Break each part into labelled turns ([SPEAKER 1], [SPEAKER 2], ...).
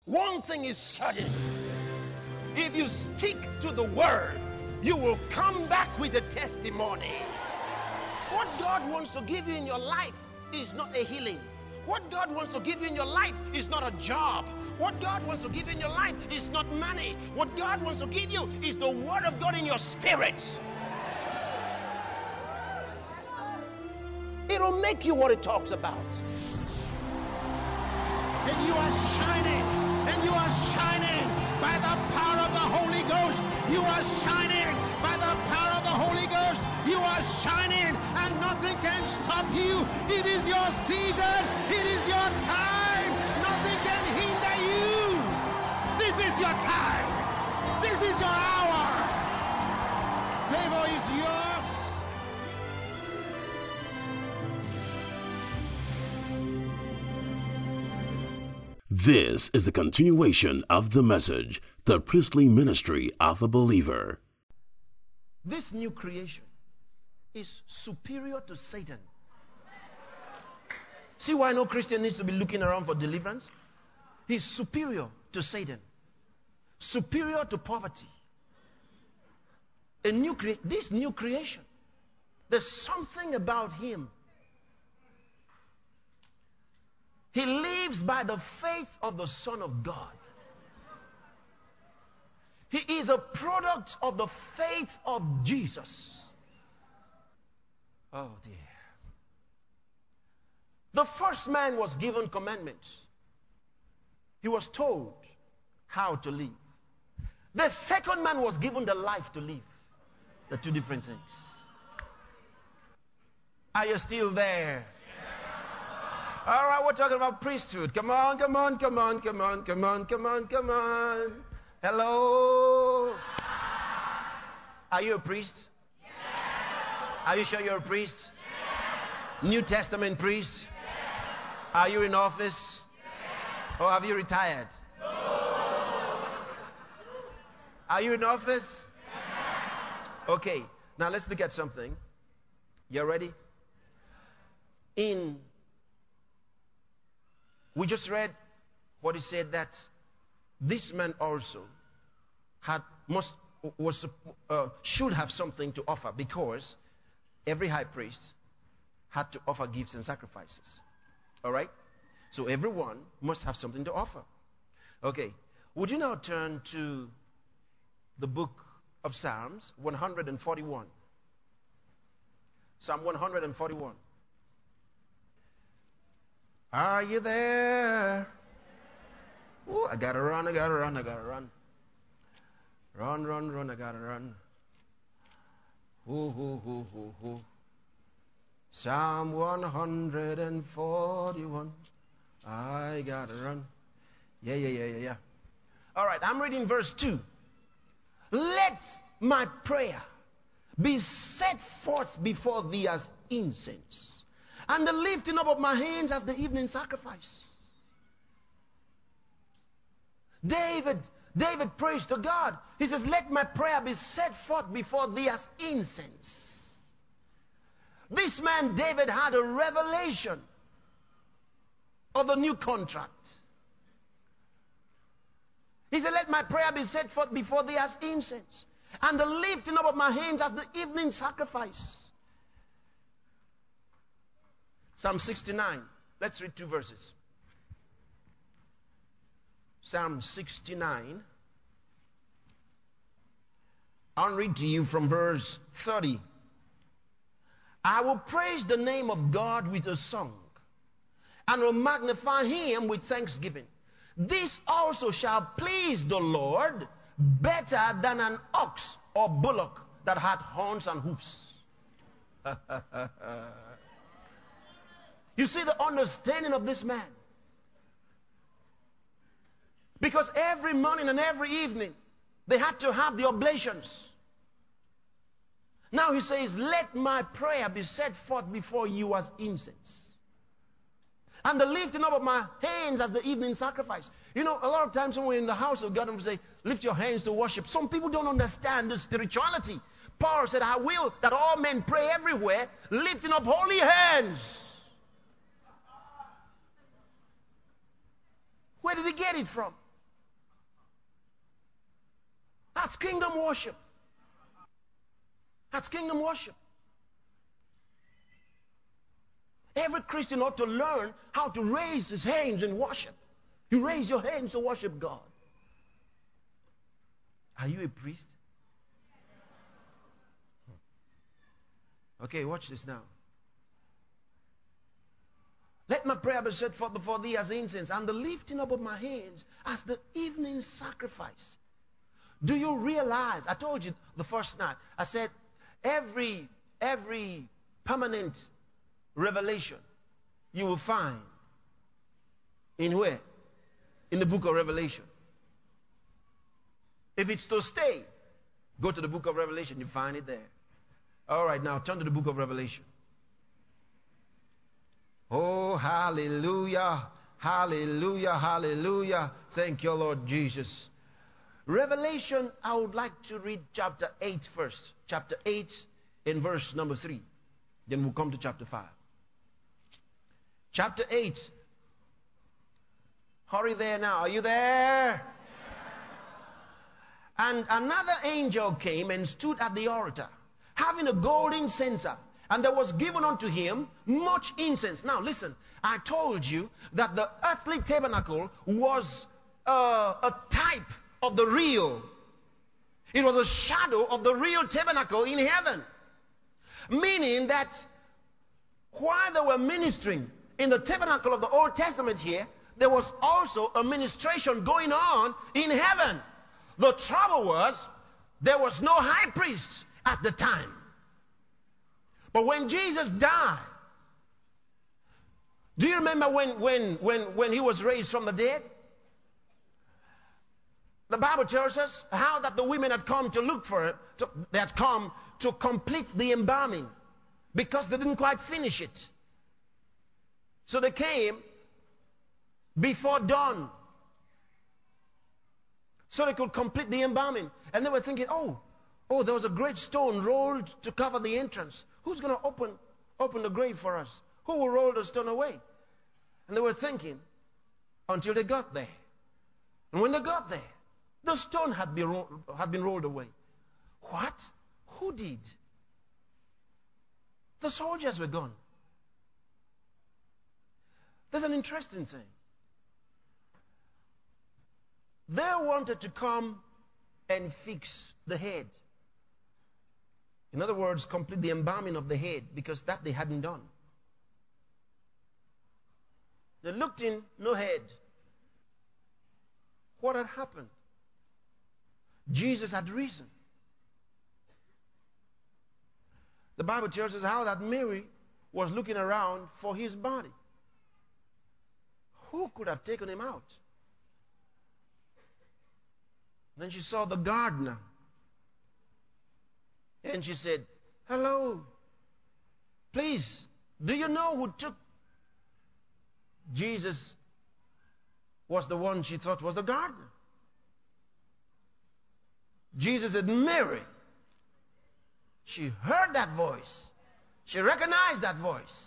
[SPEAKER 1] One thing is certain. If you stick to the word, you will come back with a testimony. What God wants to give you in your life is not a healing. What God wants to give you in your life is not a job. What God wants to give you in your life is not money. What God wants to give you is the word of God in your spirit. It'll make you what it talks about.
[SPEAKER 2] And you are shining. And you are shining by the power of the Holy Ghost. You are shining by the power of the Holy Ghost. You are shining and nothing can stop you. It is your season. It is your time. Nothing can hinder you. This is your time. This is your hour. Favor is yours.
[SPEAKER 3] This is the continuation of the message, the priestly ministry of a believer.
[SPEAKER 1] This new creation is superior to Satan. See why no Christian needs to be looking around for deliverance? He's superior to Satan, superior to poverty. This new creation, there's something about him. He lives by the faith of the Son of God. He is a product of the faith of Jesus. Oh dear. The first man was given commandments. He was told how to live. The second man was given the life to live. The two different things. Are you still there? All right, we're talking about priesthood. Come on, come on, come on, come on, come on, come on, come on. Hello? Are you a priest? Yes. Are you sure you're a priest? Yes. New Testament priest? Yes. Are you in office? Yes. Or have you retired? No. Are you in office? Yes. Okay, now let's look at something. You ready? We just read what he said, that this man also should have something to offer, because every high priest had to offer gifts and sacrifices. All right? So everyone must have something to offer. Okay. Would you now turn to the book of Psalms 141? Psalm 141. Are you there? Ooh, I gotta run, I gotta run, I gotta run. Run, run, run, I gotta run. Ooh. Psalm 141. I gotta run. Yeah. All right, I'm reading verse 2. Let my prayer be set forth before thee as incense, and the lifting up of my hands as the evening sacrifice. David prays to God. He says, let my prayer be set forth before thee as incense. This man, David, had a revelation of the new contract. He said, let my prayer be set forth before thee as incense, and the lifting up of my hands as the evening sacrifice. Psalm 69. Let's read 2 verses. Psalm 69. I'll read to you from verse 30. I will praise the name of God with a song, and will magnify him with thanksgiving. This also shall please the Lord better than an ox or bullock that hath horns and hoofs. You see the understanding of this man. Because every morning and every evening, they had to have the oblations. Now he says, let my prayer be set forth before you as incense, and the lifting up of my hands as the evening sacrifice. You know, a lot of times when we're in the house of God and we say, lift your hands to worship, some people don't understand the spirituality. Paul said, I will that all men pray everywhere, lifting up holy hands. Where did he get it from? That's kingdom worship. That's kingdom worship. Every Christian ought to learn how to raise his hands in worship. You raise your hands to worship God. Are you a priest? Okay, watch this now. Let my prayer be set forth before thee as incense, and the lifting up of my hands as the evening sacrifice. Do you realize, I told you the first night, I said every permanent revelation you will find in where? In the book of Revelation. If it's to stay, go to the book of Revelation, you find it there. All right, now turn to the book of Revelation. Oh, hallelujah, hallelujah, hallelujah. Thank you, Lord Jesus. Revelation, I would like to read chapter 8 first. Chapter 8 in verse number 3. Then we'll come to chapter 5. Chapter 8. Hurry there now. Are you there? And another angel came and stood at the altar, having a golden censer. And there was given unto him much incense. Now listen, I told you that the earthly tabernacle was a type of the real. It was a shadow of the real tabernacle in heaven. Meaning that while they were ministering in the tabernacle of the Old Testament here, there was also a ministration going on in heaven. The trouble was, there was no high priest at the time. But when Jesus died, do you remember when he was raised from the dead? The Bible tells us how that the women had come to look for it. They had come to complete the embalming because they didn't quite finish it. So they came before dawn so they could complete the embalming. And they were thinking, oh, there was a great stone rolled to cover the entrance. Who's going to open the grave for us? Who will roll the stone away? And they were thinking until they got there. And when they got there, the stone had been rolled away. What? Who did? The soldiers were gone. There's an interesting thing. They wanted to come and fix the head. In other words, complete the embalming of the head, because that they hadn't done. They looked in, no head. What had happened? Jesus had risen. The Bible tells us how that Mary was looking around for his body. Who could have taken him out? Then she saw the gardener. And she said, hello, please, do you know who took? Jesus was the one she thought was the gardener. Jesus said, Mary. She heard that voice. She recognized that voice.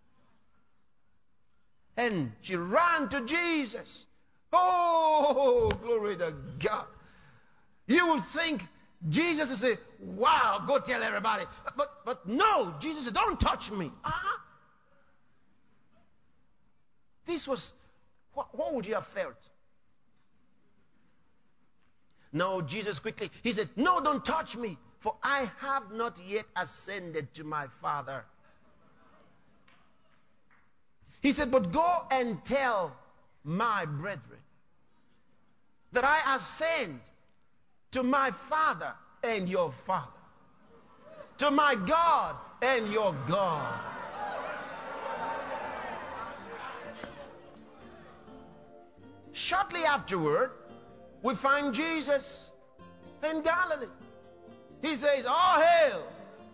[SPEAKER 1] And she ran to Jesus. Oh, glory to God. You would think Jesus would say, wow, go tell everybody. But no, Jesus said, don't touch me. This was, what would you have felt? No, Jesus quickly, he said, no, don't touch me, for I have not yet ascended to my Father. He said, but go and tell my brethren that I ascend to my Father and your Father, to my God and your God. Shortly afterward, we find Jesus in Galilee. He says, all hail.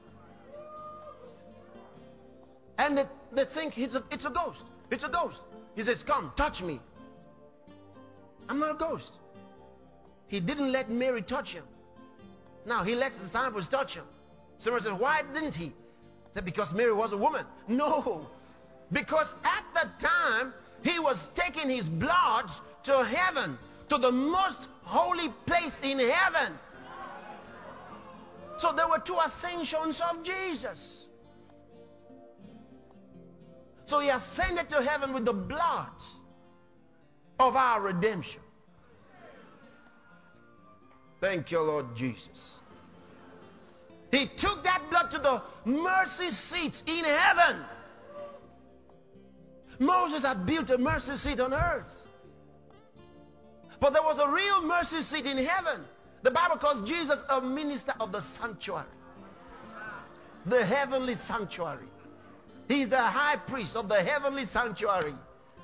[SPEAKER 1] And they think it's a ghost. It's a ghost. He says, come, touch me. I'm not a ghost. He didn't let Mary touch him. Now, he lets the disciples touch him. Someone says, why didn't he? He said, because Mary was a woman. No. Because at that time, he was taking his blood to heaven, to the most holy place in heaven. So there were two ascensions of Jesus. So he ascended to heaven with the blood of our redemption. Thank you, Lord Jesus. He took that blood to the mercy seat in heaven. Moses had built a mercy seat on earth. But there was a real mercy seat in heaven. The Bible calls Jesus a minister of the sanctuary. The heavenly sanctuary. He's the high priest of the heavenly sanctuary.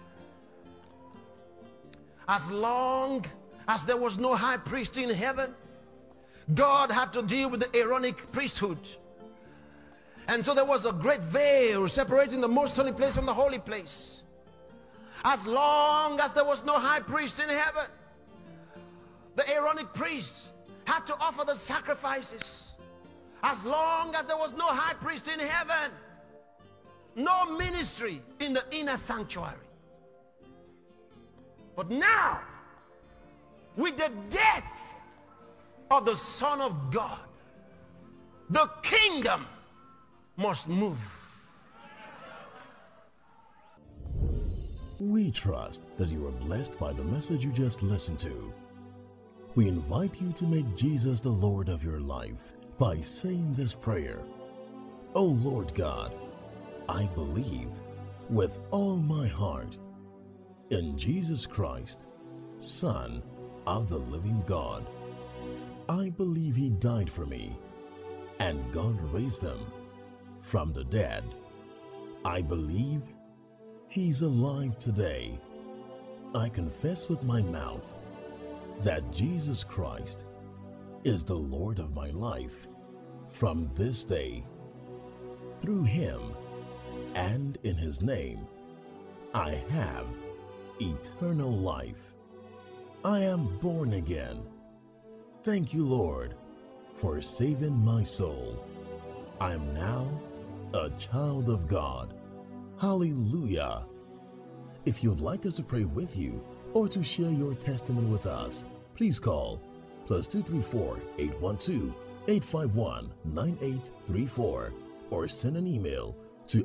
[SPEAKER 1] As long as there was no high priest in heaven, God had to deal with the Aaronic priesthood. And so there was a great veil separating the most holy place from the holy place. As long as there was no high priest in heaven, the Aaronic priests had to offer the sacrifices. As long as there was no high priest in heaven, no ministry in the inner sanctuary. But now, with the death of the Son of God, the kingdom must move.
[SPEAKER 3] We trust that you are blessed by the message you just listened to. We invite you to make Jesus the Lord of your life by saying this prayer. Oh Lord God, I believe with all my heart in Jesus Christ, Son of the living God. I believe He died for me and God raised Him from the dead. I believe He's alive today. I confess with my mouth that Jesus Christ is the Lord of my life from this day. Through Him and in His name, I have eternal life. I am born again. Thank you, Lord, for saving my soul. I am now a child of God. Hallelujah. If you'd like us to pray with you or to share your testimony with us, please call +234 812 851 9834 or send an email to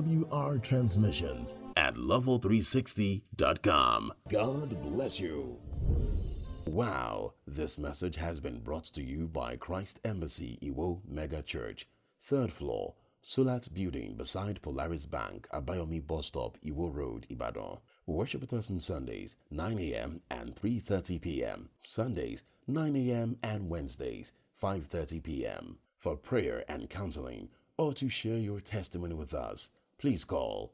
[SPEAKER 3] lwrtransmissions@level360.com. God bless you. Wow, this message has been brought to you by Christ Embassy Iwo Mega Church, 3rd floor, Sulat Building beside Polaris Bank, Abayomi Bus Stop, Iwo Road, Ibadan. Worship with us on Sundays, 9 a.m. and 3:30 p.m. Sundays, 9 a.m. and Wednesdays, 5:30 p.m. For prayer and counseling or to share your testimony with us, please call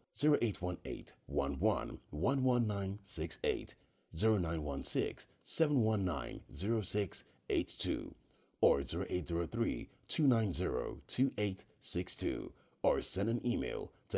[SPEAKER 3] 0818-11-11968, 0916-719-0682, or 0803-290-2862, or send an email to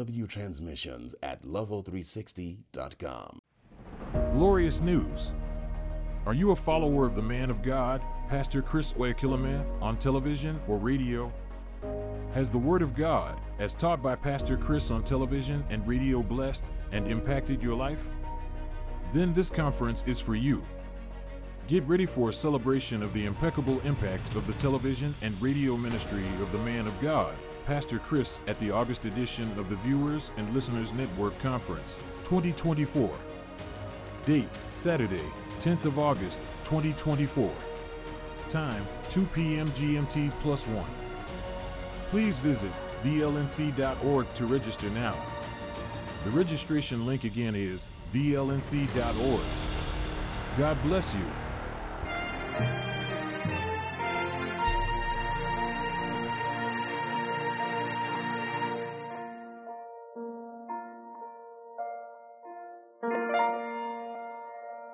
[SPEAKER 3] lwtransmissions@level360.com.
[SPEAKER 4] Glorious news. Are you a follower of the man of God, Pastor Chris Oyakhilome, on television or radio? Has the Word of God, as taught by Pastor Chris on television and radio, blessed and impacted your life? Then this conference is for you. Get ready for a celebration of the impeccable impact of the television and radio ministry of the man of God, Pastor Chris, at the August edition of the Viewers and Listeners Network Conference 2024. Date, Saturday, 10th of August, 2024. Time, 2 p.m. GMT +1. Please visit vlnc.org to register now. The registration link again is vlnc.org. God bless you.